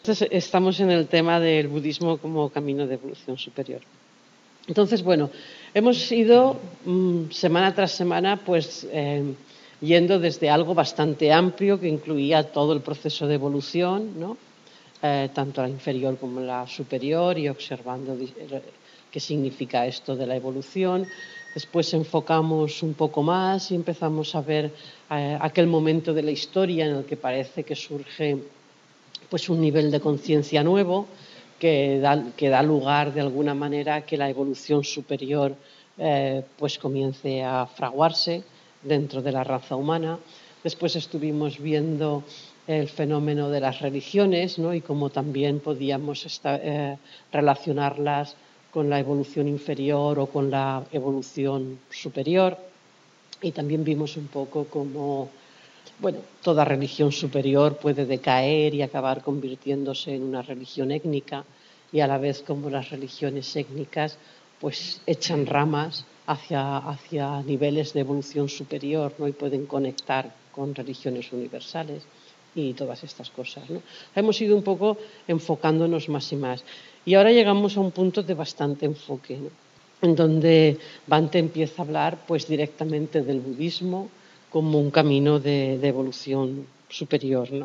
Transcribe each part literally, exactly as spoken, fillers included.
Entonces, estamos en el tema del budismo como camino de evolución superior. Entonces, bueno, hemos ido mmm, semana tras semana pues eh, yendo desde algo bastante amplio que incluía todo el proceso de evolución, ¿no? eh, tanto la inferior como la superior, y observando qué significa esto de la evolución. Después enfocamos un poco más y empezamos a ver eh, aquel momento de la historia en el que parece que surge pues un nivel de conciencia nuevo que da, que da lugar de alguna manera a que la evolución superior eh, pues comience a fraguarse dentro de la raza humana. Después estuvimos viendo el fenómeno de las religiones, ¿no? Y cómo también podíamos esta, eh, relacionarlas con la evolución inferior o con la evolución superior. Y también vimos un poco cómo bueno, toda religión superior puede decaer y acabar convirtiéndose en una religión étnica, y a la vez como las religiones étnicas pues echan ramas hacia, hacia niveles de evolución superior, ¿no? Y pueden conectar con religiones universales y todas estas cosas, ¿no? Hemos ido un poco enfocándonos más y más. Y ahora llegamos a un punto de bastante enfoque, ¿no? En donde Bhante empieza a hablar pues directamente del budismo como un camino de, de evolución superior, ¿no?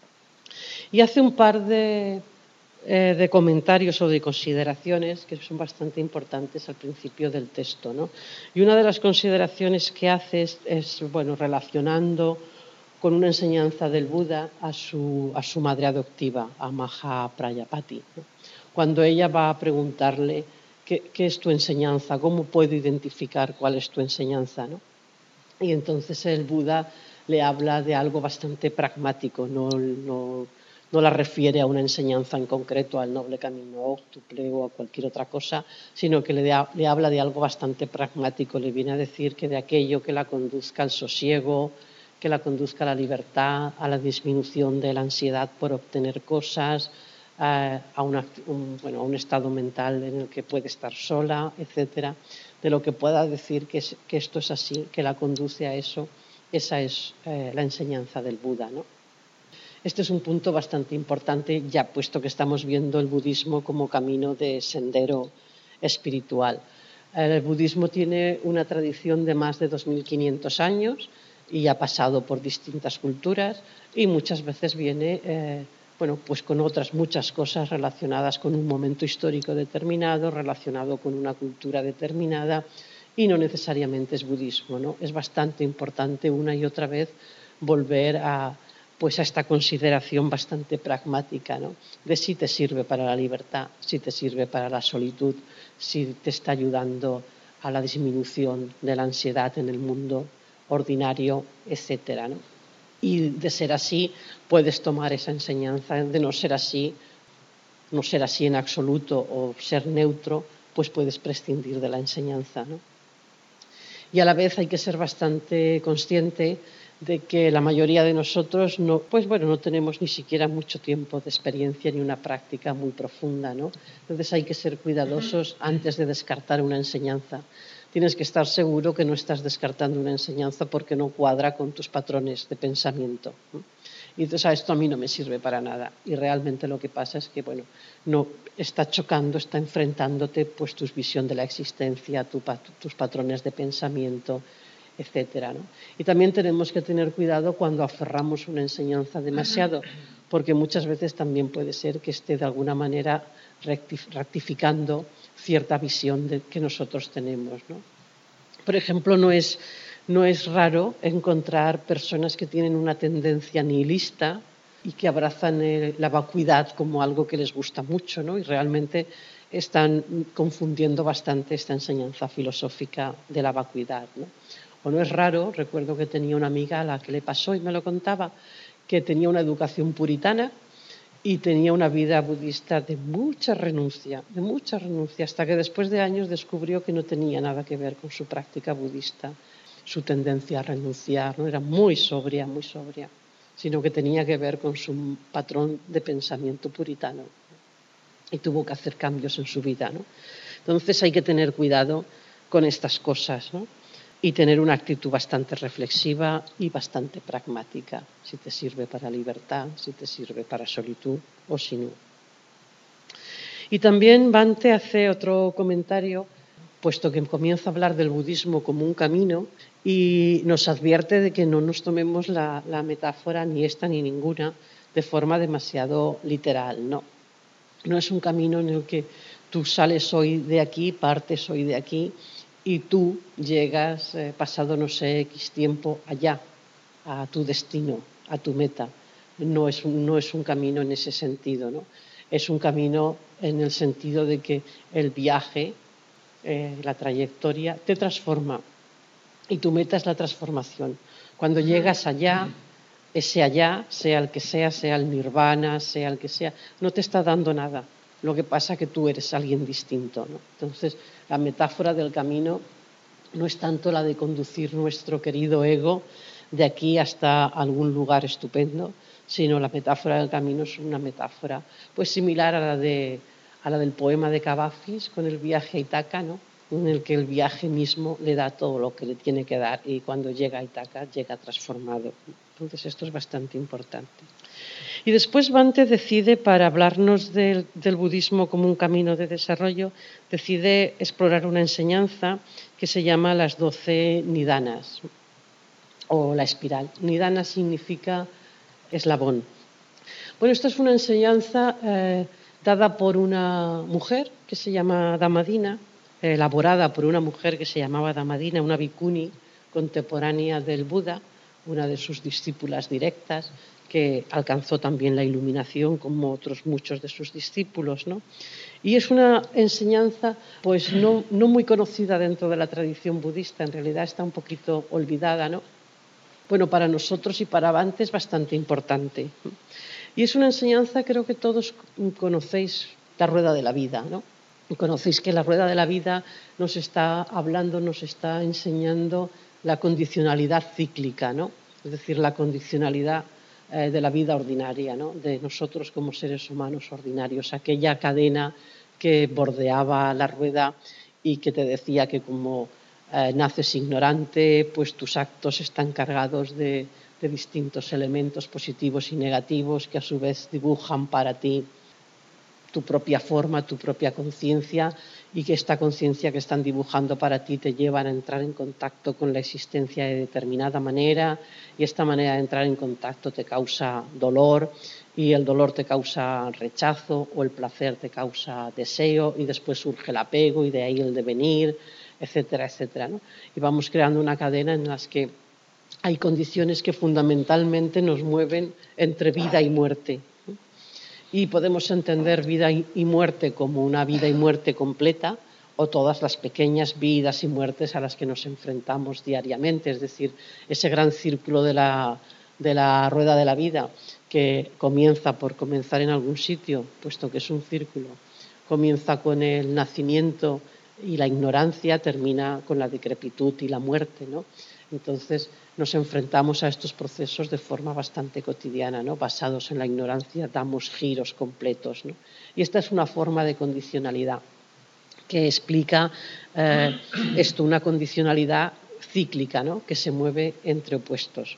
Y hace un par de, eh, de comentarios o de consideraciones que son bastante importantes al principio del texto, ¿no? Y una de las consideraciones que hace es, es bueno, relacionando con una enseñanza del Buda a su, a su madre adoptiva, a Maha Prajapati, ¿no? Cuando ella va a preguntarle ¿qué, qué es tu enseñanza? ¿Cómo puedo identificar cuál es tu enseñanza, ¿no? Y entonces el Buda le habla de algo bastante pragmático, no, no, no la refiere a una enseñanza en concreto, al noble camino óctuple o a cualquier otra cosa, sino que le, de, le habla de algo bastante pragmático. Le viene a decir que de aquello que la conduzca al sosiego, que la conduzca a la libertad, a la disminución de la ansiedad por obtener cosas, eh, a, una, un, bueno, a un estado mental en el que puede estar sola, etcétera. De lo que pueda decir que, es, que esto es así, que la conduce a eso, esa es eh, la enseñanza del Buda, ¿no? Este es un punto bastante importante, ya puesto que estamos viendo el budismo como camino de sendero espiritual. El budismo tiene una tradición de más de dos mil quinientos años y ha pasado por distintas culturas, y muchas veces viene eh, bueno, pues con otras muchas cosas relacionadas con un momento histórico determinado, relacionado con una cultura determinada, y no necesariamente es budismo, ¿no? Es bastante importante una y otra vez volver a, pues a esta consideración bastante pragmática, ¿no? De si te sirve para la libertad, si te sirve para la solitud, si te está ayudando a la disminución de la ansiedad en el mundo ordinario, etcétera, ¿no? Y de ser así, puedes tomar esa enseñanza. De no ser así, no ser así en absoluto o ser neutro, pues puedes prescindir de la enseñanza, ¿no? Y a la vez hay que ser bastante consciente de que la mayoría de nosotros no, pues bueno, no tenemos ni siquiera mucho tiempo de experiencia ni una práctica muy profunda, ¿no? Entonces hay que ser cuidadosos antes de descartar una enseñanza. Tienes que estar seguro que no estás descartando una enseñanza porque no cuadra con tus patrones de pensamiento, ¿no? Y entonces a esto a mí no me sirve para nada. Y realmente lo que pasa es que, bueno, no está chocando, está enfrentándote pues tu visión de la existencia, tu, tus patrones de pensamiento, etcétera, ¿no? Y también tenemos que tener cuidado cuando aferramos una enseñanza demasiado, porque muchas veces también puede ser que esté de alguna manera rectificando cierta visión de, que nosotros tenemos, ¿no? Por ejemplo, no es, no es raro encontrar personas que tienen una tendencia nihilista y que abrazan el, la vacuidad como algo que les gusta mucho, ¿no? Y realmente están confundiendo bastante esta enseñanza filosófica de la vacuidad, ¿no? O no es raro, recuerdo que tenía una amiga a la que le pasó y me lo contaba, que tenía una educación puritana y tenía una vida budista de mucha renuncia, de mucha renuncia, hasta que después de años descubrió que no tenía nada que ver con su práctica budista, su tendencia a renunciar, no era muy sobria, muy sobria, sino que tenía que ver con su patrón de pensamiento puritano, y tuvo que hacer cambios en su vida, ¿no? Entonces hay que tener cuidado con estas cosas, ¿no? y tener una actitud bastante reflexiva y bastante pragmática, si te sirve para libertad, si te sirve para solitud o si no. Y también Bhante hace otro comentario, puesto que comienza a hablar del budismo como un camino y nos advierte de que no nos tomemos la, la metáfora ni esta ni ninguna de forma demasiado literal, no. No es un camino en el que tú sales hoy de aquí, partes hoy de aquí y tú llegas, eh, pasado no sé, X tiempo, allá, a tu destino, a tu meta. No es un, no es un camino en ese sentido, ¿no? Es un camino en el sentido de que el viaje, eh, la trayectoria, te transforma y tu meta es la transformación. Cuando llegas allá, ese allá, sea el que sea, sea el nirvana, sea el que sea, no te está dando nada. Lo que pasa es que tú eres alguien distinto, ¿no? Entonces, la metáfora del camino no es tanto la de conducir nuestro querido ego de aquí hasta algún lugar estupendo, sino la metáfora del camino es una metáfora pues similar a la, de, a la del poema de Cavafis con el viaje a Ítaca, ¿no? En el que el viaje mismo le da todo lo que le tiene que dar y cuando llega a Ítaca llega transformado. Entonces esto es bastante importante. Y después Bhante decide, para hablarnos del, del budismo como un camino de desarrollo, decide explorar una enseñanza que se llama las doce nidanas o la espiral. Nidana significa eslabón. Bueno, esta es una enseñanza eh, dada por una mujer que se llama Dhammadina, eh, elaborada por una mujer que se llamaba Dhammadina, una bhikkhuni contemporánea del Buda, una de sus discípulas directas, que alcanzó también la iluminación como otros muchos de sus discípulos, ¿no? Y es una enseñanza pues no, no muy conocida dentro de la tradición budista, en realidad está un poquito olvidada, ¿no? Bueno, para nosotros y para Bhante es bastante importante. Y es una enseñanza, creo que todos conocéis la rueda de la vida, ¿no? Conocéis que la rueda de la vida nos está hablando, nos está enseñando la condicionalidad cíclica, ¿no? Es decir, la condicionalidad eh, de la vida ordinaria, ¿no? De nosotros como seres humanos ordinarios, aquella cadena que bordeaba la rueda y que te decía que como eh, naces ignorante, pues tus actos están cargados de, de distintos elementos positivos y negativos que a su vez dibujan para ti tu propia forma, tu propia conciencia, y que esta conciencia que están dibujando para ti te llevan a entrar en contacto con la existencia de determinada manera, y esta manera de entrar en contacto te causa dolor, y el dolor te causa rechazo, o el placer te causa deseo, y después surge el apego y de ahí el devenir, etcétera, etcétera, ¿no? Y vamos creando una cadena en la que hay condiciones que fundamentalmente nos mueven entre vida y muerte. Y podemos entender vida y muerte como una vida y muerte completa o todas las pequeñas vidas y muertes a las que nos enfrentamos diariamente, es decir, ese gran círculo de la, de la rueda de la vida que comienza por comenzar en algún sitio, puesto que es un círculo, comienza con el nacimiento y la ignorancia, termina con la decrepitud y la muerte, ¿no? Entonces nos enfrentamos a estos procesos de forma bastante cotidiana, ¿no? Basados en la ignorancia, damos giros completos, ¿no? Y esta es una forma de condicionalidad que explica eh, esto, una condicionalidad cíclica, ¿no? Que se mueve entre opuestos.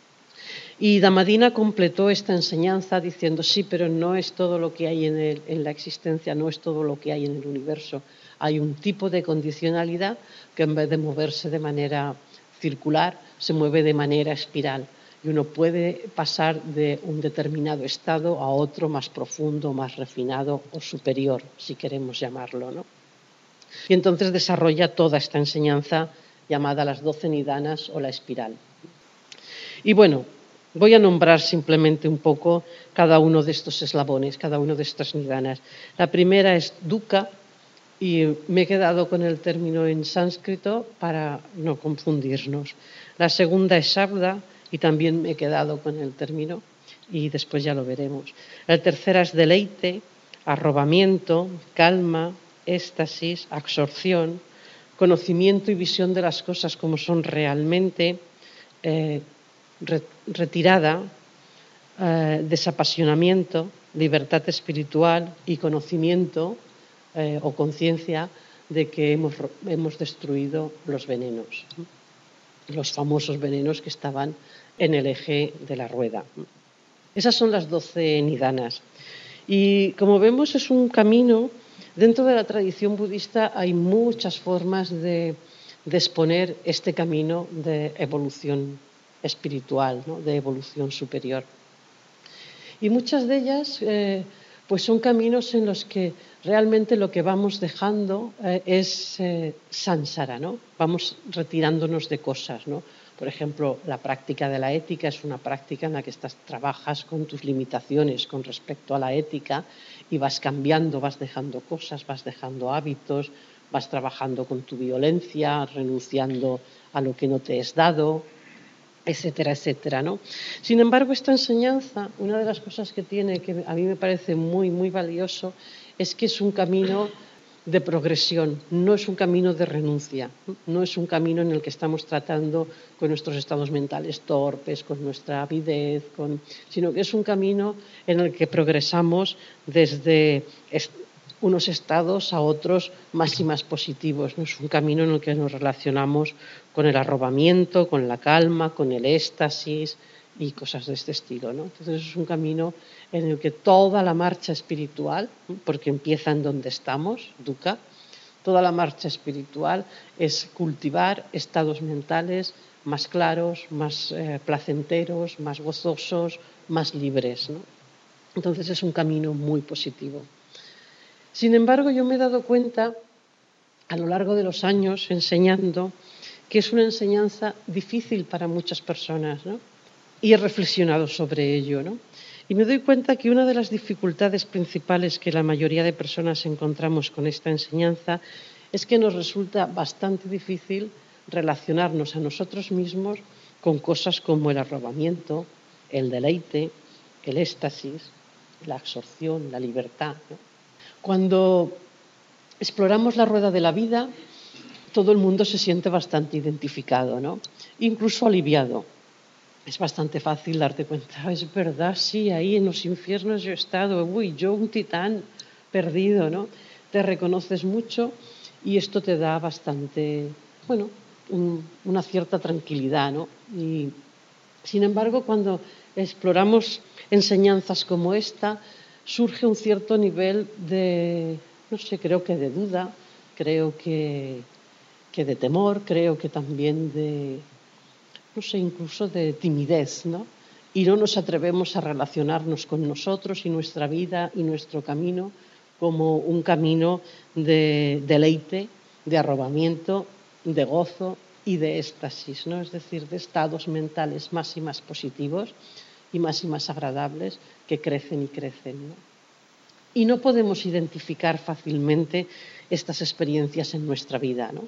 Y Dhammadina completó esta enseñanza diciendo, sí, pero no es todo lo que hay en, el, en la existencia, no es todo lo que hay en el universo. Hay un tipo de condicionalidad que en vez de moverse de manera circular, se mueve de manera espiral. Y uno puede pasar de un determinado estado a otro más profundo, más refinado o superior, si queremos llamarlo, ¿no? Y entonces desarrolla toda esta enseñanza llamada las doce nidanas o la espiral. Y bueno, voy a nombrar simplemente un poco cada uno de estos eslabones, cada uno de estas nidanas. La primera es dukkha, y me he quedado con el término en sánscrito para no confundirnos. La segunda es sabda, y también me he quedado con el término, y después ya lo veremos. La tercera es deleite, arrobamiento, calma, éxtasis, absorción, conocimiento y visión de las cosas como son realmente, eh, retirada, eh, desapasionamiento, libertad espiritual y conocimiento eh, o conciencia de que hemos, hemos destruido los venenos. los famosos venenos que estaban en el eje de la rueda. Esas son las doce nidanas. Y como vemos es un camino, dentro de la tradición budista hay muchas formas de, de exponer este camino de evolución espiritual, ¿no? De evolución superior. Y muchas de ellas eh, pues son caminos en los que realmente lo que vamos dejando eh, es eh, samsara, ¿no? Vamos retirándonos de cosas, ¿no? Por ejemplo, la práctica de la ética es una práctica en la que estás, trabajas con tus limitaciones con respecto a la ética y vas cambiando, vas dejando cosas, vas dejando hábitos, vas trabajando con tu violencia, renunciando a lo que no te es dado, etcétera, etcétera, ¿no? Sin embargo, esta enseñanza, una de las cosas que tiene, que a mí me parece muy, muy valioso, es que es un camino de progresión, no es un camino de renuncia, no es un camino en el que estamos tratando con nuestros estados mentales torpes, con nuestra avidez, con, sino que es un camino en el que progresamos desde unos estados a otros más y más positivos, ¿no? Es un camino en el que nos relacionamos con el arrobamiento, con la calma, con el éxtasis y cosas de este estilo, ¿no? Entonces es un camino en el que toda la marcha espiritual, porque empieza en donde estamos, dukkha, toda la marcha espiritual es cultivar estados mentales más claros, más eh, placenteros, más gozosos, más libres, ¿no? Entonces es un camino muy positivo. Sin embargo, yo me he dado cuenta a lo largo de los años enseñando que es una enseñanza difícil para muchas personas, ¿no? Y he reflexionado sobre ello, ¿no? Y me doy cuenta que una de las dificultades principales que la mayoría de personas encontramos con esta enseñanza es que nos resulta bastante difícil relacionarnos a nosotros mismos con cosas como el arrobamiento, el deleite, el éxtasis, la absorción, la libertad, ¿no? Cuando exploramos la rueda de la vida, todo el mundo se siente bastante identificado, ¿no? Incluso aliviado. Es bastante fácil darte cuenta, es verdad, sí, ahí en los infiernos yo he estado, uy, yo un titán perdido, ¿no? Te reconoces mucho y esto te da bastante, bueno, un, una cierta tranquilidad, ¿no? Y, sin embargo, cuando exploramos enseñanzas como esta, surge un cierto nivel de, no sé, creo que de duda, creo que, que de temor, creo que también de, no sé, incluso de timidez, ¿no? Y no nos atrevemos a relacionarnos con nosotros y nuestra vida y nuestro camino como un camino de deleite, de arrobamiento, de gozo y de éxtasis, ¿no? Es decir, de estados mentales más y más positivos y más y más agradables que crecen y crecen, ¿no? Y no podemos identificar fácilmente estas experiencias en nuestra vida, ¿no?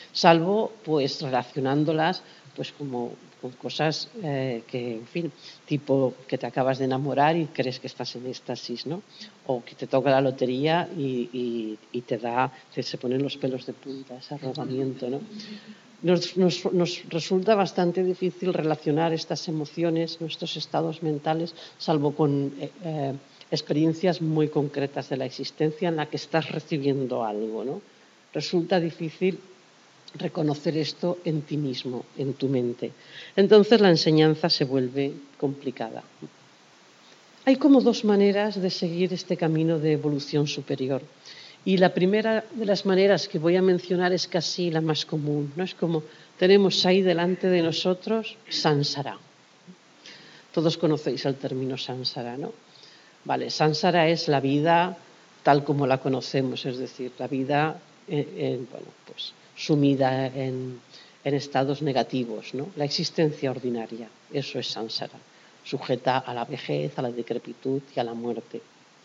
Salvo pues relacionándolas pues como con cosas eh, que, en fin, tipo que te acabas de enamorar y crees que estás en éxtasis, ¿no? O que te toca la lotería y, y, y te da, te, se ponen los pelos de punta, ese arrobamiento, ¿no? Nos, nos, nos resulta bastante difícil relacionar estas emociones, nuestros estados mentales, salvo con eh, eh, experiencias muy concretas de la existencia en la que estás recibiendo algo, ¿no? Resulta difícil reconocer esto en ti mismo, en tu mente. Entonces la enseñanza se vuelve complicada. Hay como dos maneras de seguir este camino de evolución superior. Y la primera de las maneras que voy a mencionar es casi la más común, ¿no? Es como tenemos ahí delante de nosotros samsara. Todos conocéis el término samsara, ¿no? Vale, samsara es la vida tal como la conocemos, es decir, la vida en, en, bueno, pues, sumida en, en estados negativos, ¿no? La existencia ordinaria, eso es samsara, sujeta a la vejez, a la decrepitud y a la muerte.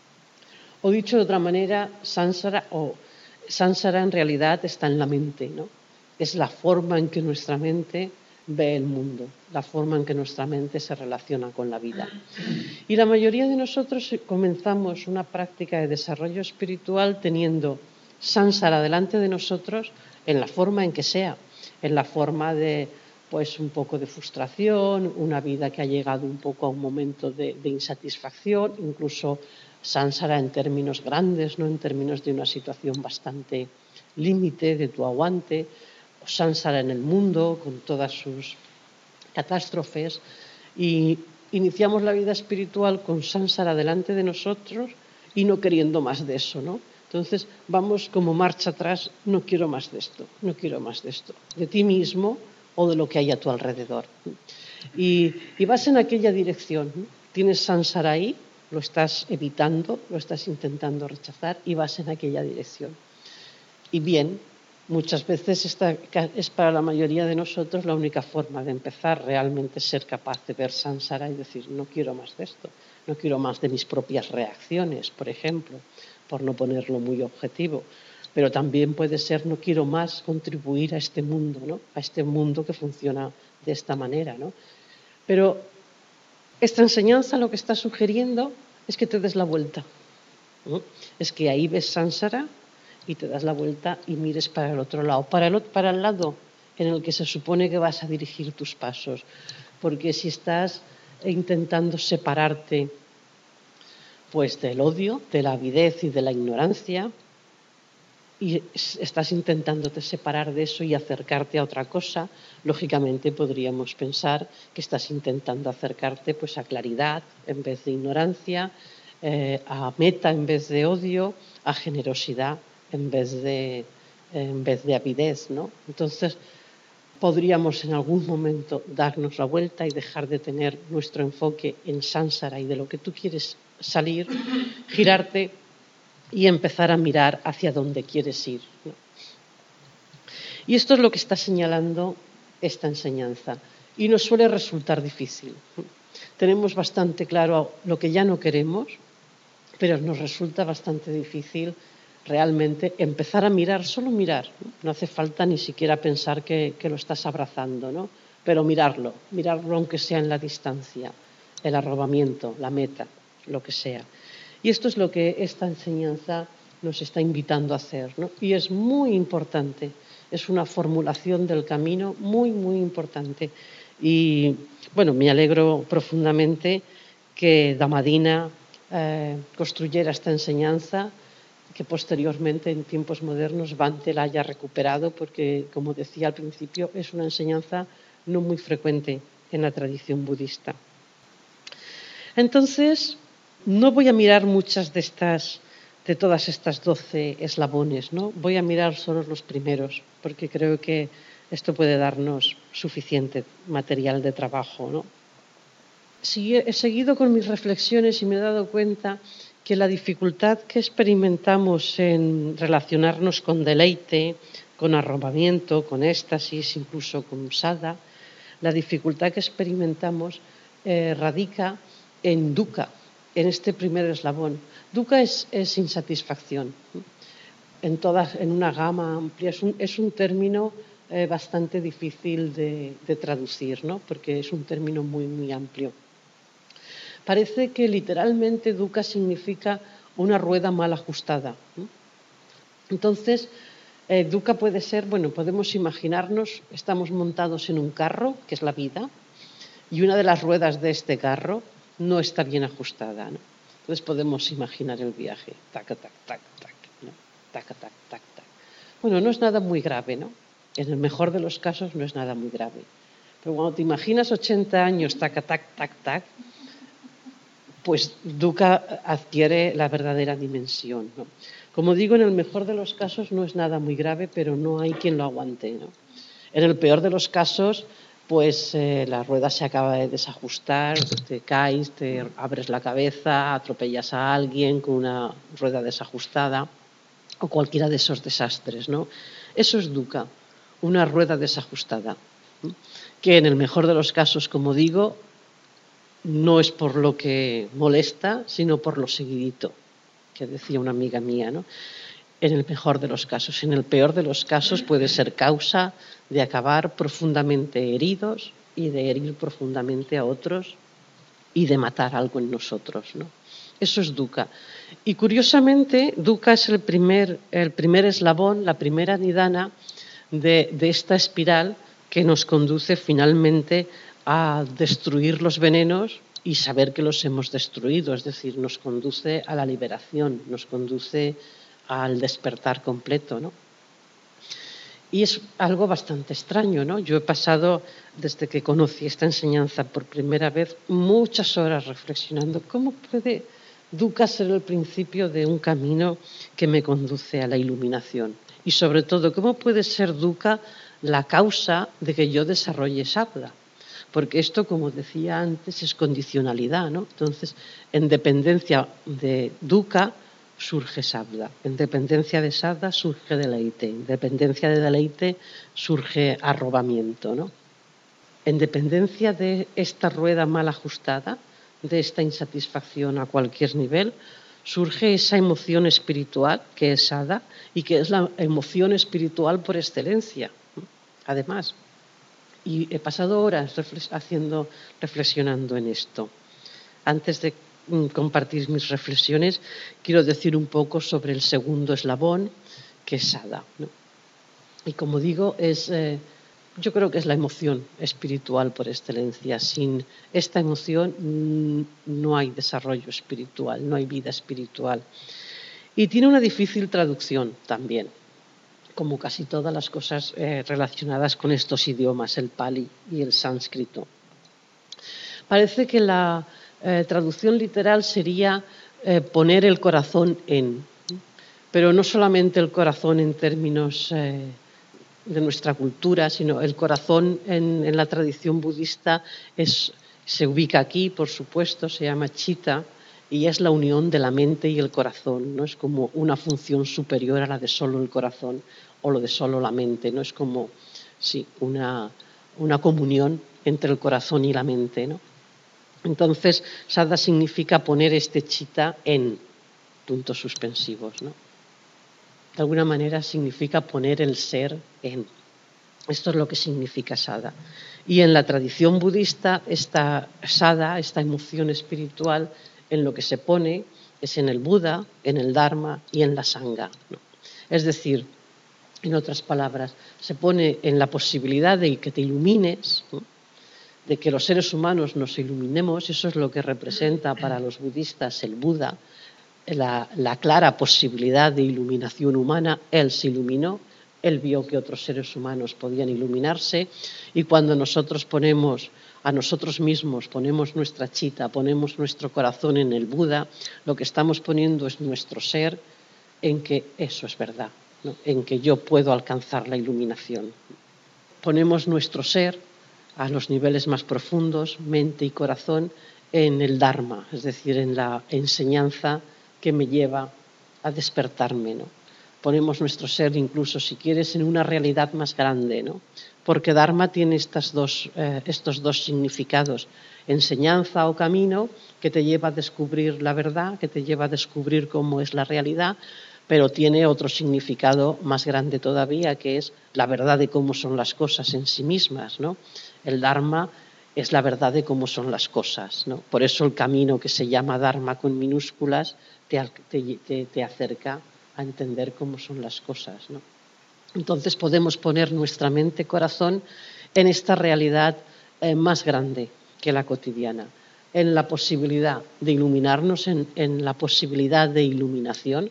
O dicho de otra manera, samsara, o samsara en realidad está en la mente, ¿no? Es la forma en que nuestra mente ve el mundo, la forma en que nuestra mente se relaciona con la vida. Y la mayoría de nosotros comenzamos una práctica de desarrollo espiritual teniendo samsara delante de nosotros en la forma en que sea, en la forma de pues un poco de frustración, una vida que ha llegado un poco a un momento de, de insatisfacción, incluso samsara en términos grandes, no en términos de una situación bastante límite de tu aguante, sánsara en el mundo, con todas sus catástrofes, y iniciamos la vida espiritual con sánsara delante de nosotros y no queriendo más de eso, ¿no? Entonces vamos como marcha atrás, no quiero más de esto, no quiero más de esto, de ti mismo o de lo que hay a tu alrededor. Y, y vas en aquella dirección, ¿no? Tienes sánsara ahí, lo estás evitando, lo estás intentando rechazar y vas en aquella dirección. Y bien, muchas veces esta es para la mayoría de nosotros la única forma de empezar realmente ser capaz de ver sánsara y decir, no quiero más de esto, no quiero más de mis propias reacciones, por ejemplo, por no ponerlo muy objetivo. Pero también puede ser, no quiero más contribuir a este mundo, ¿no? A este mundo que funciona de esta manera, ¿no? Pero esta enseñanza lo que está sugiriendo es que te des la vuelta, ¿no? Es que ahí ves sánsara y te das la vuelta y mires para el otro lado, para el, para el lado en el que se supone que vas a dirigir tus pasos. Porque si estás intentando separarte pues del odio, de la avidez y de la ignorancia, y estás intentándote separar de eso y acercarte a otra cosa, lógicamente podríamos pensar que estás intentando acercarte pues a claridad en vez de ignorancia, eh, a meta en vez de odio, a generosidad en vez de, en vez de avidez, ¿no? Entonces podríamos en algún momento darnos la vuelta y dejar de tener nuestro enfoque en sánsara y de lo que tú quieres salir, girarte y empezar a mirar hacia dónde quieres ir, ¿no? Y esto es lo que está señalando esta enseñanza. Y nos suele resultar difícil. Tenemos bastante claro lo que ya no queremos, pero nos resulta bastante difícil realmente empezar a mirar, solo mirar. No hace falta ni siquiera pensar que, que lo estás abrazando, ¿no? Pero mirarlo, mirarlo aunque sea en la distancia, el arrobamiento, la meta, lo que sea. Y esto es lo que esta enseñanza nos está invitando a hacer, ¿no? Y es muy importante, es una formulación del camino muy, muy importante. Y bueno, me alegro profundamente que Damadina eh, construyera esta enseñanza, que posteriormente en tiempos modernos Bhante la haya recuperado, porque, como decía al principio, es una enseñanza no muy frecuente en la tradición budista. Entonces, no voy a mirar muchas de estas, de todas estas doce eslabones, ¿no? Voy a mirar solo los primeros, porque creo que esto puede darnos suficiente material de trabajo, ¿no? Sí, he seguido con mis reflexiones y me he dado cuenta que la dificultad que experimentamos en relacionarnos con deleite, con arrobamiento, con éxtasis, incluso con sada, la dificultad que experimentamos eh, radica en dukkha, en este primer eslabón. Dukkha es, es insatisfacción, en, todas, en una gama amplia. Es un, es un término eh, bastante difícil de, de traducir, ¿no? Porque es un término muy, muy amplio. Parece que literalmente dukkha significa una rueda mal ajustada, ¿no? Entonces, eh, dukkha puede ser, bueno, podemos imaginarnos, estamos montados en un carro, que es la vida, y una de las ruedas de este carro no está bien ajustada, ¿no? Entonces podemos imaginar el viaje, tac, tac, tac, tac, ¿no? Tac, tac, tac, tac. Bueno, no es nada muy grave, ¿no? En el mejor de los casos no es nada muy grave. Pero cuando te imaginas ochenta años, tac, tac, tac, tac, pues dukkha adquiere la verdadera dimensión, ¿no? Como digo, en el mejor de los casos no es nada muy grave, pero no hay quien lo aguante, ¿no? En el peor de los casos, pues eh, la rueda se acaba de desajustar, te caes, te abres la cabeza, atropellas a alguien con una rueda desajustada o cualquiera de esos desastres, ¿no? Eso es dukkha, una rueda desajustada, ¿no? Que en el mejor de los casos, como digo, no es por lo que molesta, sino por lo seguidito, que decía una amiga mía, ¿no? En el mejor de los casos. En el peor de los casos puede ser causa de acabar profundamente heridos y de herir profundamente a otros y de matar algo en nosotros, ¿no? Eso es dukkha. Y curiosamente, dukkha es el primer, el primer eslabón, la primera nidana de, de esta espiral que nos conduce finalmente a destruir los venenos y saber que los hemos destruido. Es decir, nos conduce a la liberación, nos conduce al despertar completo, ¿no? Y es algo bastante extraño, ¿no? Yo he pasado, desde que conocí esta enseñanza por primera vez, muchas horas reflexionando. ¿Cómo puede dukkha ser el principio de un camino que me conduce a la iluminación? Y sobre todo, ¿cómo puede ser dukkha la causa de que yo desarrolle sattva? Porque esto, como decía antes, es condicionalidad, ¿no? Entonces, en dependencia de dukkha surge sattva, en dependencia de sattva surge deleite, en dependencia de deleite surge arrobamiento, ¿no? En dependencia de esta rueda mal ajustada, de esta insatisfacción a cualquier nivel, surge esa emoción espiritual que es sada y que es la emoción espiritual por excelencia, además. Y he pasado horas haciendo, reflexionando en esto. Antes de compartir mis reflexiones, quiero decir un poco sobre el segundo eslabón, que es sada, ¿no? Y como digo, es, eh, yo creo que es la emoción espiritual por excelencia. Sin esta emoción mmm, no hay desarrollo espiritual, no hay vida espiritual. Y tiene una difícil traducción también, como casi todas las cosas eh, relacionadas con estos idiomas, el pali y el sánscrito. Parece que la eh, traducción literal sería eh, poner el corazón en, pero no solamente el corazón en términos eh, de nuestra cultura, sino el corazón en, en la tradición budista es, se ubica aquí, por supuesto, se llama chitta, y es la unión de la mente y el corazón, no es como una función superior a la de solo el corazón o lo de solo la mente, no es como sí, una, una comunión entre el corazón y la mente, ¿no? Entonces, sada significa poner este chitta en puntos suspensivos, ¿no? De alguna manera significa poner el ser en. Esto es lo que significa sada. Y en la tradición budista, esta sada, esta emoción espiritual, en lo que se pone es en el Buda, en el Dharma y en la Sangha, ¿no? Es decir, en otras palabras, se pone en la posibilidad de que te ilumines, ¿no? De que los seres humanos nos iluminemos. Eso es lo que representa para los budistas el Buda, la, la clara posibilidad de iluminación humana. Él se iluminó, él vio que otros seres humanos podían iluminarse, y cuando nosotros ponemos a nosotros mismos, ponemos nuestra chitta, ponemos nuestro corazón en el Buda, lo que estamos poniendo es nuestro ser en que eso es verdad, ¿no? En que yo puedo alcanzar la iluminación. Ponemos nuestro ser a los niveles más profundos, mente y corazón, en el Dharma, es decir, en la enseñanza que me lleva a despertarme, ¿no? Ponemos nuestro ser, incluso, si quieres, en una realidad más grande, ¿no? Porque Dharma tiene estas dos, eh, estos dos significados: enseñanza o camino que te lleva a descubrir la verdad, que te lleva a descubrir cómo es la realidad, pero tiene otro significado más grande todavía, que es la verdad de cómo son las cosas en sí mismas, ¿no? El Dharma es la verdad de cómo son las cosas, ¿no? Por eso el camino, que se llama Dharma con minúsculas, te, te, te acerca a entender cómo son las cosas, ¿no? Entonces podemos poner nuestra mente, corazón, en esta realidad eh, más grande que la cotidiana, en la posibilidad de iluminarnos, en, en la posibilidad de iluminación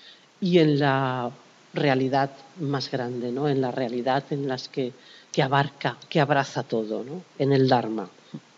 y en la realidad más grande, ¿no? En la realidad en las que, que abarca, que abraza todo, ¿no? En el Dharma.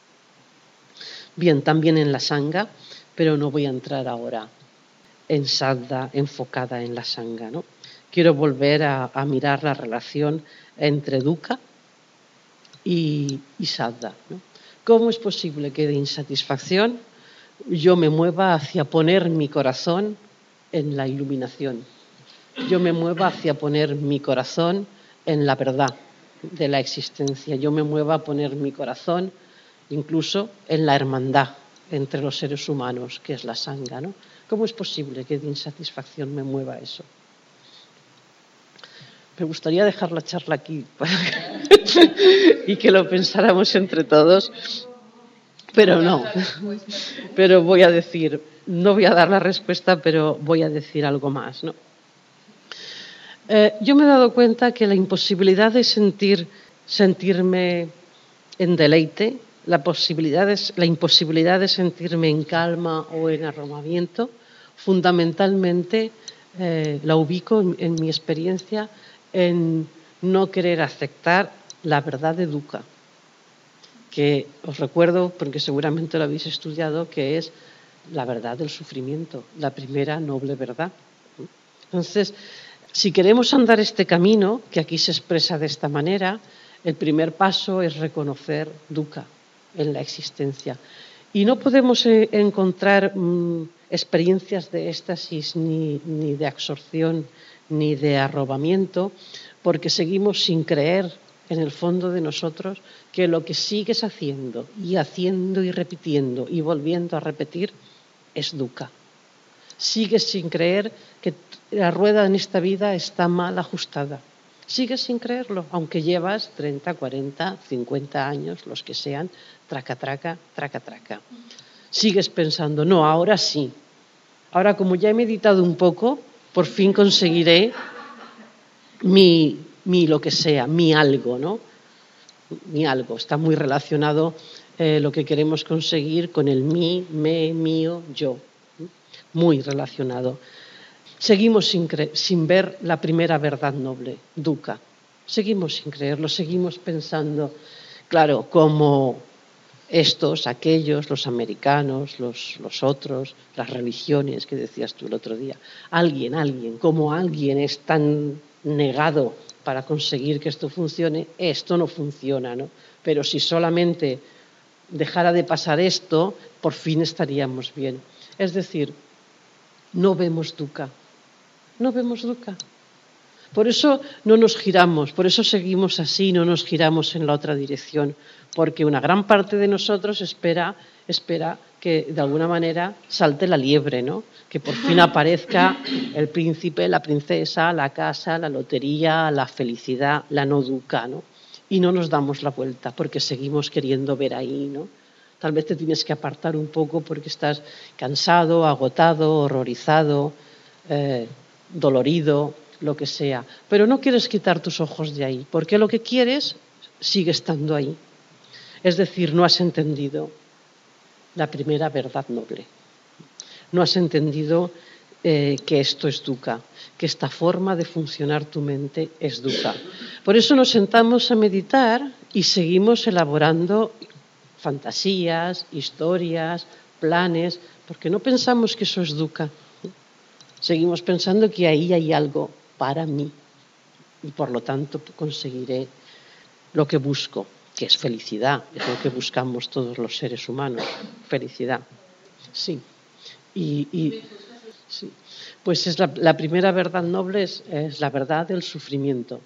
Bien, también en la Sangha, pero no voy a entrar ahora en sadha enfocada en la Sangha, ¿no? Quiero volver a, a mirar la relación entre dukkha y, y sadha, ¿no? ¿Cómo es posible que de insatisfacción yo me mueva hacia poner mi corazón en la iluminación? Yo me mueva hacia poner mi corazón en la verdad de la existencia. Yo me mueva a poner mi corazón incluso en la hermandad entre los seres humanos, que es la Sangha, ¿no? ¿Cómo es posible que de insatisfacción me mueva eso? Me gustaría dejar la charla aquí y que lo pensáramos entre todos, pero no. Pero voy a decir, no voy a dar la respuesta, pero voy a decir algo más, ¿no? Eh, yo me he dado cuenta que la imposibilidad de sentir, sentirme en deleite, la, posibilidad de, la imposibilidad de sentirme en calma o en arrobamiento, fundamentalmente eh, la ubico en, en mi experiencia en no querer aceptar la verdad de dukkha, que os recuerdo, porque seguramente lo habéis estudiado, que es la verdad del sufrimiento, la primera noble verdad. Entonces, si queremos andar este camino, que aquí se expresa de esta manera, el primer paso es reconocer dukkha en la existencia. Y no podemos eh, encontrar mmm, experiencias de éxtasis, ni, ni de absorción, ni de arrobamiento, porque seguimos sin creer en el fondo de nosotros que lo que sigues haciendo y haciendo y repitiendo y volviendo a repetir es dukkha. Sigues sin creer que la rueda en esta vida está mal ajustada. Sigues sin creerlo, aunque llevas treinta, cuarenta, cincuenta años, los que sean, traca, traca, traca, traca. Sigues pensando, no, ahora sí. Ahora, como ya he meditado un poco, por fin conseguiré mi, mi lo que sea, mi algo, ¿no? Mi algo. Está muy relacionado eh, lo que queremos conseguir con el mí, me, mío, yo. Muy relacionado. Seguimos sin, cre- sin ver la primera verdad noble, dukkha. Seguimos sin creerlo, seguimos pensando, claro, como estos, aquellos, los americanos, los, los otros, las religiones que decías tú el otro día. Alguien, alguien, como alguien es tan negado para conseguir que esto funcione, esto no funciona, ¿no? Pero si solamente dejara de pasar esto, por fin estaríamos bien. Es decir, no vemos dukkha, no vemos dukkha. Por eso no nos giramos, por eso seguimos así, no nos giramos en la otra dirección, porque una gran parte de nosotros espera, espera que de alguna manera salte la liebre, ¿no? Que por fin aparezca el príncipe, la princesa, la casa, la lotería, la felicidad, la no dukkha, ¿no? Y no nos damos la vuelta porque seguimos queriendo ver ahí, ¿no? Tal vez te tienes que apartar un poco porque estás cansado, agotado, horrorizado, eh, dolorido, lo que sea. Pero no quieres quitar tus ojos de ahí, porque lo que quieres sigue estando ahí. Es decir, no has entendido la primera verdad noble. No has entendido eh, que esto es dukkha, que esta forma de funcionar tu mente es dukkha. Por eso nos sentamos a meditar y seguimos elaborando fantasías, historias, planes, porque no pensamos que eso es dukkha. Seguimos pensando que ahí hay algo para mí y por lo tanto conseguiré lo que busco, que es felicidad, es lo que buscamos todos los seres humanos, felicidad. Sí. Y, y sí. Pues es la, la primera verdad noble es, es la verdad del sufrimiento.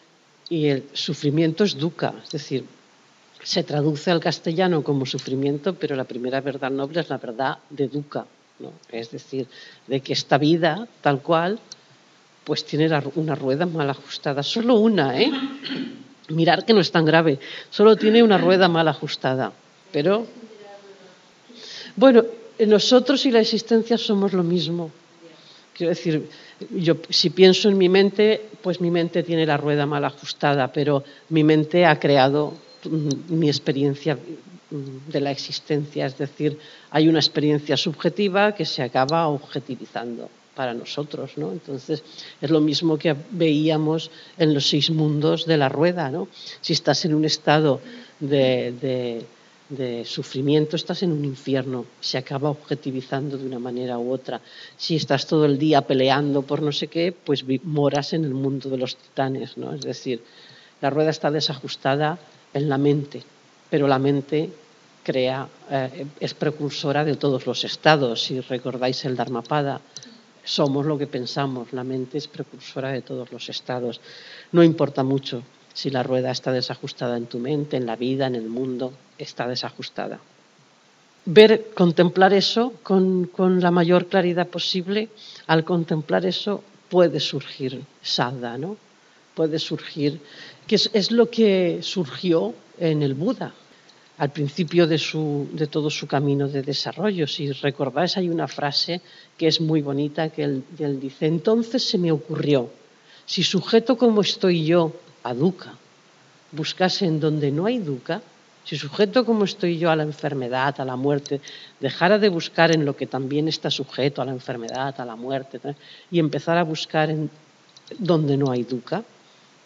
Y el sufrimiento es dukkha, es decir, se traduce al castellano como sufrimiento, pero la primera verdad noble es la verdad de dukkha, ¿no? Es decir, de que esta vida, tal cual, pues tiene una rueda mal ajustada. Solo una, ¿eh? Mirar que no es tan grave. Solo tiene una rueda mal ajustada. Pero, bueno, nosotros y la existencia somos lo mismo. Quiero decir, yo si pienso en mi mente, pues mi mente tiene la rueda mal ajustada, pero mi mente ha creado mi experiencia de la existencia. Es decir, hay una experiencia subjetiva que se acaba objetivizando para nosotros, ¿no? Entonces, es lo mismo que veíamos en los seis mundos de la rueda, ¿no? Si estás en un estado de, de, de sufrimiento, estás en un infierno, se acaba objetivizando de una manera u otra. Si estás todo el día peleando por no sé qué, pues moras en el mundo de los titanes, ¿no? Es decir, la rueda está desajustada en la mente, pero la mente crea, eh, es precursora de todos los estados. Si recordáis el Dharmapada, somos lo que pensamos, la mente es precursora de todos los estados. No importa mucho si la rueda está desajustada en tu mente, en la vida, en el mundo, está desajustada. Ver, contemplar eso con, con la mayor claridad posible, al contemplar eso puede surgir sadha, ¿no? Puede surgir, que es, es lo que surgió en el Buda al principio de, su, de todo su camino de desarrollo. Si recordáis, hay una frase que es muy bonita, que él, él dice: entonces se me ocurrió, si sujeto como estoy yo a dukkha buscase en donde no hay dukkha, si sujeto como estoy yo a la enfermedad, a la muerte, dejara de buscar en lo que también está sujeto a la enfermedad, a la muerte, y empezar a buscar en donde no hay dukkha,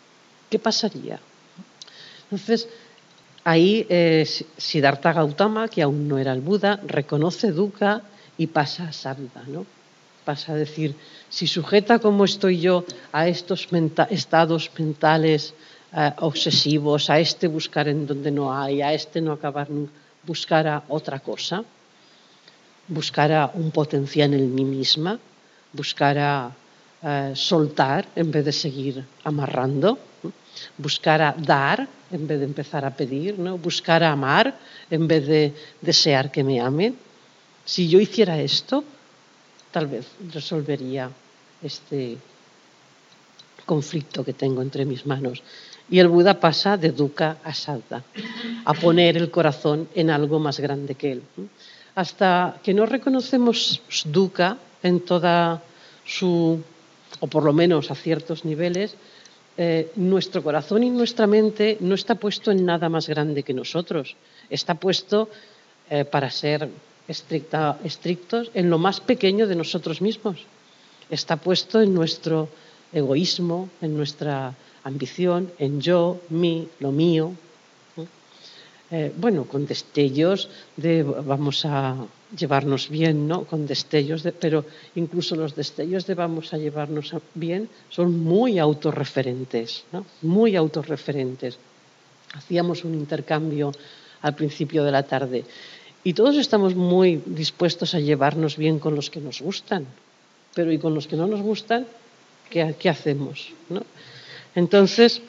¿qué pasaría? Entonces, ahí eh, Siddhartha Gautama, que aún no era el Buda, reconoce dukkha y pasa a sattva, ¿no? Pasa a decir, si sujeta como estoy yo a estos menta- estados mentales eh, obsesivos, a este buscar en donde no hay, a este no acabar nunca, buscar a otra cosa, buscar a un potencial en mí misma, buscar a eh, soltar en vez de seguir amarrando, ¿no? Buscar a dar en vez de empezar a pedir, ¿no? Buscar a amar en vez de desear que me amen. Si yo hiciera esto, tal vez resolvería este conflicto que tengo entre mis manos. Y el Buda pasa de dukkha a sattva, a poner el corazón en algo más grande que él. Hasta que no reconocemos dukkha en toda su, o por lo menos a ciertos niveles, eh, nuestro corazón y nuestra mente no está puesto en nada más grande que nosotros. Está puesto, eh, para ser estricta, estrictos, en lo más pequeño de nosotros mismos. Está puesto en nuestro egoísmo, en nuestra ambición, en yo, mí, lo mío. Eh, bueno, con destellos de vamos a llevarnos bien, ¿no? Con destellos de, pero incluso los destellos de vamos a llevarnos bien son muy autorreferentes, ¿no? Muy autorreferentes. Hacíamos un intercambio al principio de la tarde y todos estamos muy dispuestos a llevarnos bien con los que nos gustan, pero ¿y con los que no nos gustan? ¿Qué, qué hacemos? ¿No? Entonces,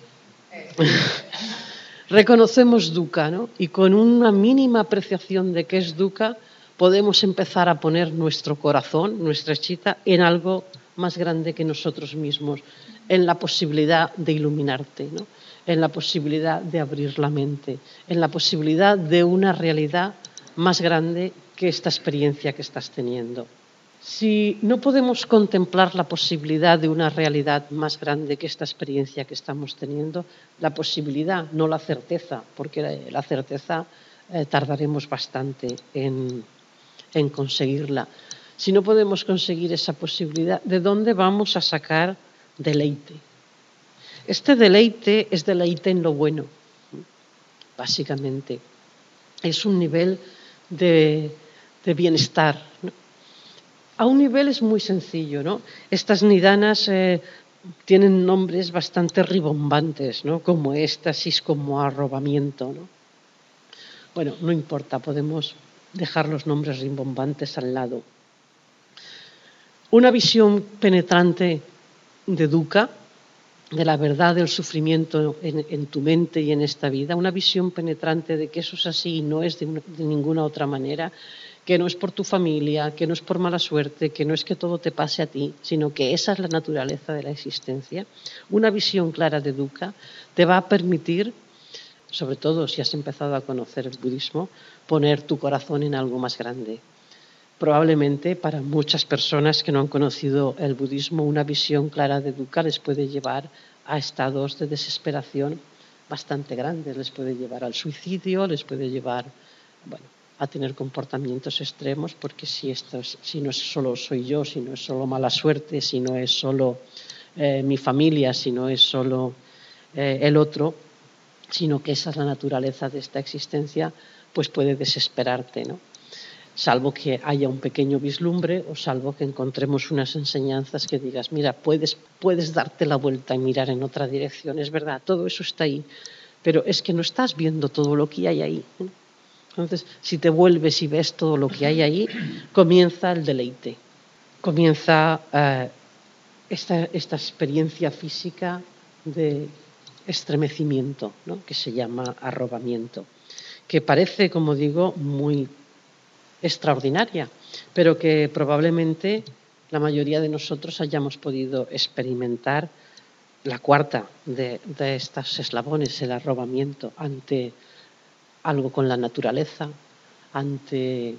reconocemos dukkha, ¿no? Y con una mínima apreciación de qué es dukkha, podemos empezar a poner nuestro corazón, nuestra chitta, en algo más grande que nosotros mismos, en la posibilidad de iluminarte, ¿no? En la posibilidad de abrir la mente, en la posibilidad de una realidad más grande que esta experiencia que estás teniendo. Si no podemos contemplar la posibilidad de una realidad más grande que esta experiencia que estamos teniendo, la posibilidad, no la certeza, porque la certeza eh, tardaremos bastante en, en conseguirla. Si no podemos conseguir esa posibilidad, ¿de dónde vamos a sacar deleite? Este deleite es deleite en lo bueno, básicamente. Es un nivel de, de bienestar, ¿no? A un nivel es muy sencillo, ¿no? Estas nidanas eh, tienen nombres bastante ribombantes, ¿no? Como éxtasis, como arrobamiento, ¿no? Bueno, no importa, podemos dejar los nombres rimbombantes al lado. Una visión penetrante de dukkha, de la verdad del sufrimiento en, en tu mente y en esta vida, una visión penetrante de que eso es así y no es de, una, de ninguna otra manera, que no es por tu familia, que no es por mala suerte, que no es que todo te pase a ti, sino que esa es la naturaleza de la existencia. Una visión clara de dukkha te va a permitir, sobre todo si has empezado a conocer el budismo, poner tu corazón en algo más grande. Probablemente para muchas personas que no han conocido el budismo, una visión clara de dukkha les puede llevar a estados de desesperación bastante grandes, les puede llevar al suicidio, les puede llevar, bueno, a tener comportamientos extremos, porque si esto es, si no es solo soy yo, si no es solo mala suerte, si no es solo eh, mi familia, si no es solo eh, el otro, sino que esa es la naturaleza de esta existencia, pues puede desesperarte, ¿no? Salvo que haya un pequeño vislumbre o salvo que encontremos unas enseñanzas que digas, mira, puedes, puedes darte la vuelta y mirar en otra dirección, es verdad, todo eso está ahí, pero es que no estás viendo todo lo que hay ahí, ¿no? Entonces, si te vuelves y ves todo lo que hay ahí, comienza el deleite, comienza uh, esta, esta experiencia física de estremecimiento, ¿no? Que se llama arrobamiento, que parece, como digo, muy extraordinaria, pero que probablemente la mayoría de nosotros hayamos podido experimentar la cuarta de, de estos eslabones, el arrobamiento, ante algo con la naturaleza, ante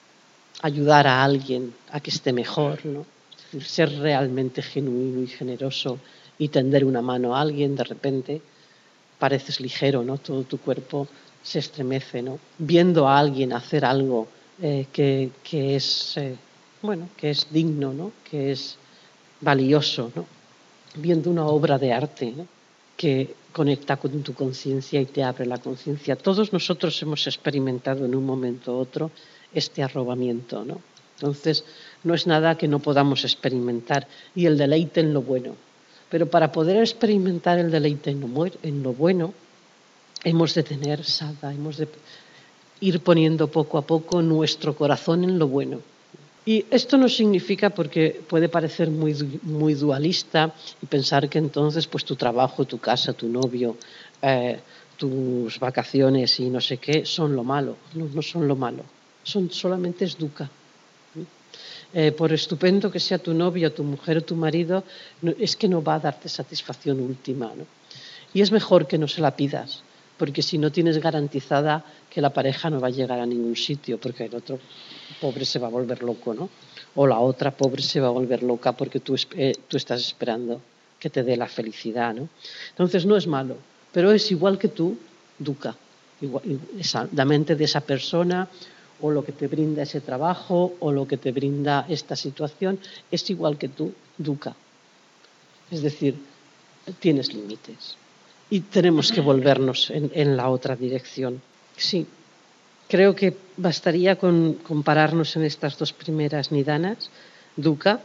ayudar a alguien a que esté mejor, ¿no? Ser realmente genuino y generoso y tender una mano a alguien, de repente pareces ligero, ¿no? Todo tu cuerpo se estremece, ¿no? Viendo a alguien hacer algo eh, que, que es eh, bueno, que es digno, ¿no? Que es valioso, ¿no? Viendo una obra de arte, ¿no? que conecta con tu conciencia y te abre la conciencia. Todos nosotros hemos experimentado en un momento u otro este arrobamiento, ¿no? Entonces, no es nada que no podamos experimentar, y el deleite en lo bueno. Pero para poder experimentar el deleite en lo, en lo bueno, hemos de tener sadha, hemos de ir poniendo poco a poco nuestro corazón en lo bueno. Y esto no significa, porque puede parecer muy, muy dualista y pensar que entonces pues tu trabajo, tu casa, tu novio, eh, tus vacaciones y no sé qué son lo malo. No, no son lo malo, son solamente es dukkha. Eh, por estupendo que sea tu novio, tu mujer o tu marido, no, es que no va a darte satisfacción última, ¿no? Y es mejor que no se la pidas, porque si no tienes garantizada que la pareja no va a llegar a ningún sitio, porque el otro pobre se va a volver loco, ¿no? O la otra pobre se va a volver loca porque tú, eh, tú estás esperando que te dé la felicidad, ¿no? Entonces no es malo, pero es igual que tú, dukkha. Igual, esa, la mente de esa persona, o lo que te brinda ese trabajo, o lo que te brinda esta situación, es igual que tú, dukkha. Es decir, tienes límites. Y tenemos que volvernos en, en la otra dirección. Sí, creo que bastaría con compararnos en estas dos primeras nidanas, dukkha,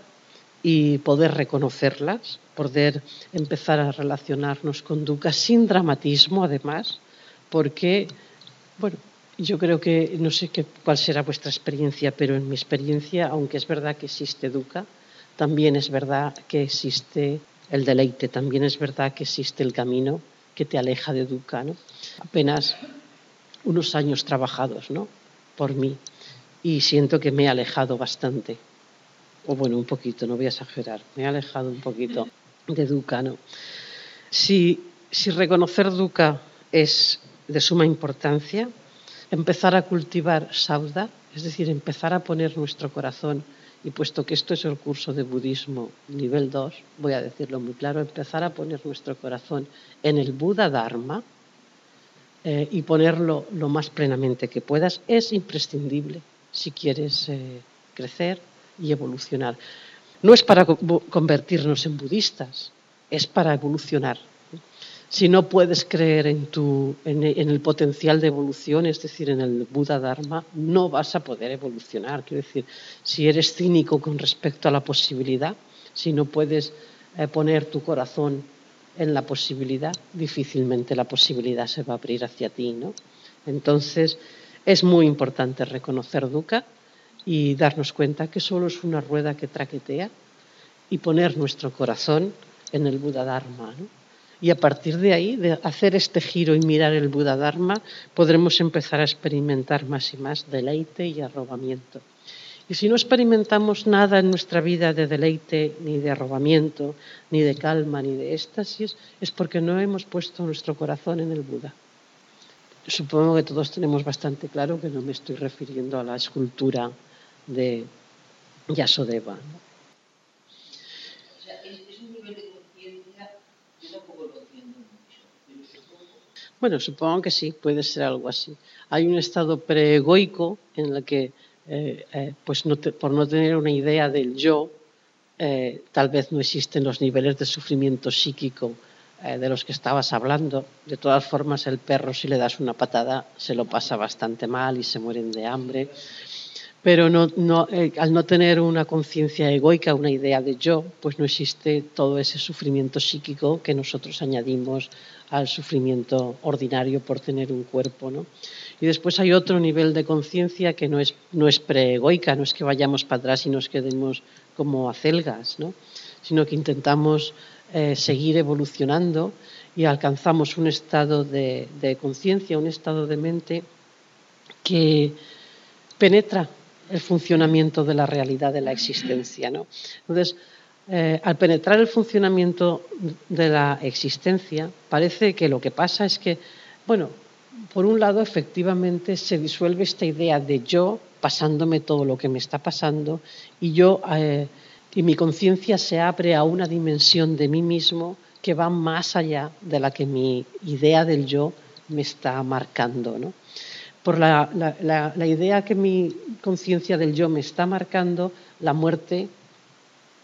y poder reconocerlas, poder empezar a relacionarnos con dukkha sin dramatismo, además, porque, bueno, yo creo que, no sé qué, cuál será vuestra experiencia, pero en mi experiencia, aunque es verdad que existe dukkha, también es verdad que existe el deleite, también es verdad que existe el camino que te aleja de dukkha, ¿no? Apenas unos años trabajados, ¿no?, por mí, y siento que me he alejado bastante, o bueno, un poquito, no voy a exagerar, me he alejado un poquito de dukkha, ¿no? Si, si reconocer dukkha es de suma importancia, empezar a cultivar sauda, es decir, empezar a poner nuestro corazón, y puesto que esto es el curso de budismo nivel dos, voy a decirlo muy claro, empezar a poner nuestro corazón en el Buda Dharma, eh, y ponerlo lo más plenamente que puedas, es imprescindible si quieres eh, crecer y evolucionar. No es para convertirnos en budistas, es para evolucionar. Si no puedes creer en, tu, en, en el potencial de evolución, es decir, en el Buda Dharma, no vas a poder evolucionar. Quiero decir, si eres cínico con respecto a la posibilidad, si no puedes eh, poner tu corazón en la posibilidad, difícilmente la posibilidad se va a abrir hacia ti, ¿no? Entonces, es muy importante reconocer dukkha y darnos cuenta que solo es una rueda que traquetea, y poner nuestro corazón en el Buda Dharma, ¿no? Y a partir de ahí, de hacer este giro y mirar el Buda Dharma, podremos empezar a experimentar más y más deleite y arrobamiento. Y si no experimentamos nada en nuestra vida de deleite, ni de arrobamiento, ni de calma, ni de éxtasis, es porque no hemos puesto nuestro corazón en el Buda. Supongo que todos tenemos bastante claro que no me estoy refiriendo a la escultura de Yasodeva, ¿no? Bueno, supongo que sí, puede ser algo así. Hay un estado preegoico en el que, eh, eh, pues no te, por no tener una idea del yo, eh, tal vez no existen los niveles de sufrimiento psíquico eh, de los que estabas hablando. De todas formas, el perro, si le das una patada, se lo pasa bastante mal y se mueren de hambre. Pero no, no, eh, al no tener una conciencia egoica, una idea de yo, pues no existe todo ese sufrimiento psíquico que nosotros añadimos al sufrimiento ordinario por tener un cuerpo, ¿no? Y después hay otro nivel de conciencia que no es, no es preegoica, no es que vayamos para atrás y nos quedemos como acelgas, ¿no?, sino que intentamos eh, seguir evolucionando y alcanzamos un estado de, de conciencia, un estado de mente que penetra el funcionamiento de la realidad de la existencia, ¿no? Entonces, eh, al penetrar el funcionamiento de la existencia, parece que lo que pasa es que, bueno, por un lado, efectivamente, se disuelve esta idea de yo pasándome todo lo que me está pasando, y yo eh, y mi conciencia se abre a una dimensión de mí mismo que va más allá de la que mi idea del yo me está marcando, ¿no? Por la, la, la, la idea que mi conciencia del yo me está marcando, la muerte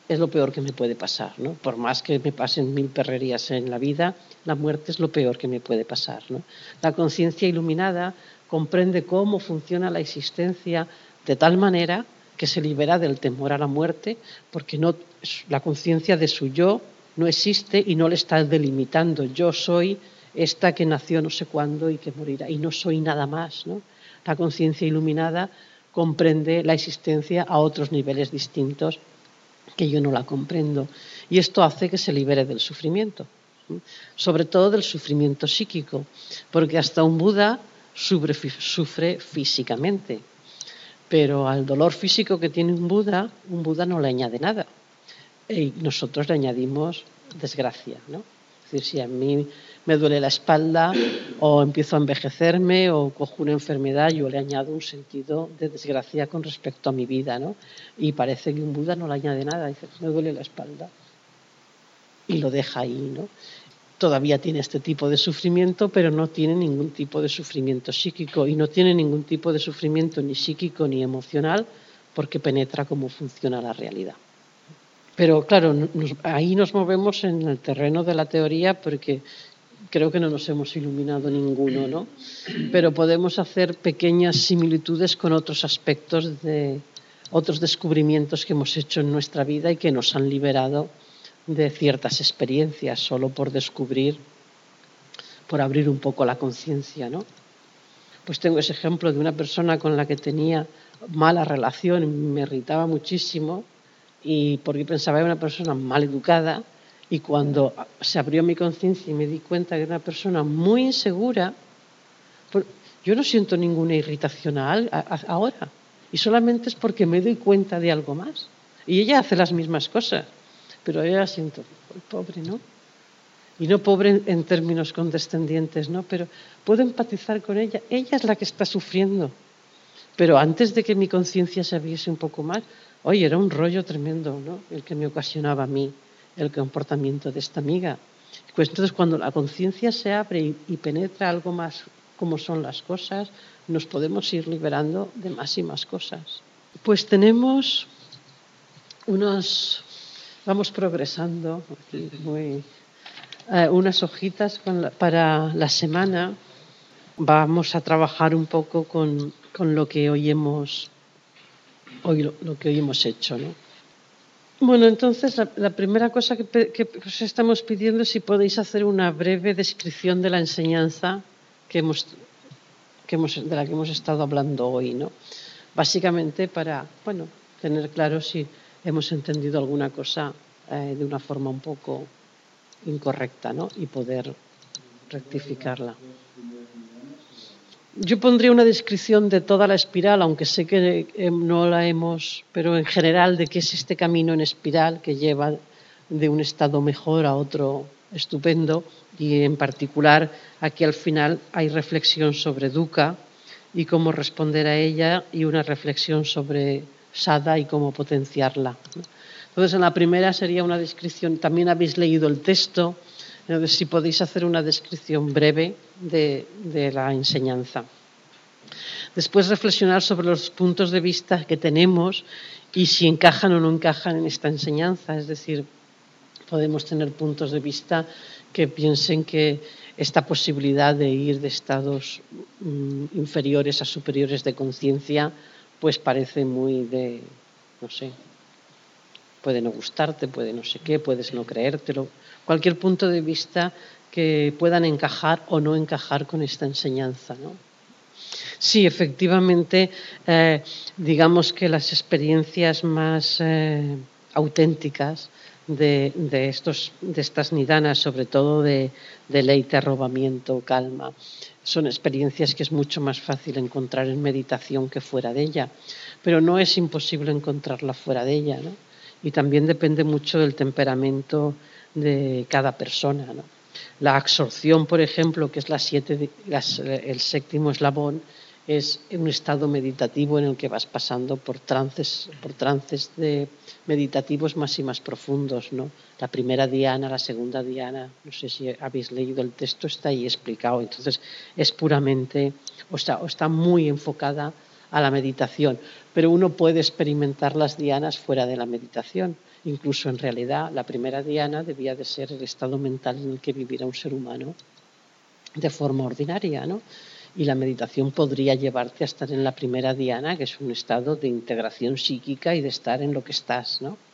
es lo peor que me puede pasar, ¿no? Por más que me pasen mil perrerías en la vida, la muerte es lo peor que me puede pasar, ¿no? La conciencia iluminada comprende cómo funciona la existencia de tal manera que se libera del temor a la muerte, porque no, la conciencia de su yo no existe y no le está delimitando. Yo soy esta que nació no sé cuándo y que morirá, y no soy nada más, ¿no? La conciencia iluminada comprende la existencia a otros niveles distintos que yo no la comprendo. Y esto hace que se libere del sufrimiento, ¿sí? Sobre todo del sufrimiento psíquico, porque hasta un Buda sufre, sufre físicamente, pero al dolor físico que tiene un Buda, un Buda no le añade nada. Y nosotros le añadimos desgracia, ¿no? Es decir, si a mí me duele la espalda o empiezo a envejecerme o cojo una enfermedad, yo le añado un sentido de desgracia con respecto a mi vida, ¿no? Y parece que un Buda no le añade nada, dice, me duele la espalda y lo deja ahí, ¿no? Todavía tiene este tipo de sufrimiento, pero no tiene ningún tipo de sufrimiento psíquico y no tiene ningún tipo de sufrimiento ni psíquico ni emocional porque penetra cómo funciona la realidad. Pero claro, nos, ahí nos movemos en el terreno de la teoría porque creo que no nos hemos iluminado ninguno, ¿no? Pero podemos hacer pequeñas similitudes con otros aspectos de otros descubrimientos que hemos hecho en nuestra vida y que nos han liberado de ciertas experiencias solo por descubrir, por abrir un poco la conciencia, ¿no? Pues tengo ese ejemplo de una persona con la que tenía mala relación, me irritaba muchísimo y porque pensaba que era una persona mal educada, y cuando se abrió mi conciencia y me di cuenta que era una persona muy insegura, pues yo no siento ninguna irritación a, a, ahora, y solamente es porque me doy cuenta de algo más. Y ella hace las mismas cosas, pero ella siento, pobre, ¿no? Y no pobre en, en términos condescendientes, ¿no? Pero puedo empatizar con ella. Ella es la que está sufriendo. Pero antes de que mi conciencia se abriese un poco más, oye, era un rollo tremendo, ¿no? El que me ocasionaba a mí el comportamiento de esta amiga. Pues entonces cuando la conciencia se abre y, y penetra algo más como son las cosas, nos podemos ir liberando de más y más cosas. Pues tenemos unos, vamos progresando, aquí muy, eh, unas hojitas con la, para la semana. Vamos a trabajar un poco con, con lo que hoy hemos, hoy lo, lo que hoy hemos hecho, ¿no? Bueno, entonces la, la primera cosa que, que os estamos pidiendo es si podéis hacer una breve descripción de la enseñanza que hemos, que hemos, de la que hemos estado hablando hoy, ¿no? Básicamente para, bueno, tener claro si hemos entendido alguna cosa eh, de una forma un poco incorrecta, ¿no? Y poder rectificarla. Yo pondría una descripción de toda la espiral, aunque sé que no la hemos, pero en general de qué es este camino en espiral que lleva de un estado mejor a otro estupendo, y en particular aquí al final hay reflexión sobre dukkha y cómo responder a ella y una reflexión sobre sada y cómo potenciarla. Entonces en la primera sería una descripción, también habéis leído el texto. Entonces, si podéis hacer una descripción breve de, de la enseñanza. Después reflexionar sobre los puntos de vista que tenemos y si encajan o no encajan en esta enseñanza. Es decir, podemos tener puntos de vista que piensen que esta posibilidad de ir de estados mm, inferiores a superiores de conciencia, pues parece muy de, no sé, puede no gustarte, puede no sé qué, puedes no creértelo. Cualquier punto de vista que puedan encajar o no encajar con esta enseñanza, ¿no? Sí, efectivamente, eh, digamos que las experiencias más eh, auténticas de, de, estos, de estas nidanas, sobre todo de deleite, arrobamiento, calma, son experiencias que es mucho más fácil encontrar en meditación que fuera de ella, pero no es imposible encontrarla fuera de ella, ¿no? Y también depende mucho del temperamento de cada persona, ¿no? La absorción, por ejemplo, que es la siete, las, el séptimo eslabón, es un estado meditativo en el que vas pasando por trances, por trances de meditativos más y más profundos, ¿no? La primera dhyana, la segunda dhyana, no sé si habéis leído el texto, está ahí explicado. Entonces es puramente, o está, o está muy enfocada a la meditación, pero uno puede experimentar las dhyanas fuera de la meditación Incluso en realidad la primera dhyana debía de ser el estado mental en el que viviera un ser humano de forma ordinaria, ¿no? Y la meditación podría llevarte a estar en la primera dhyana, que es un estado de integración psíquica y de estar en lo que estás, ¿no?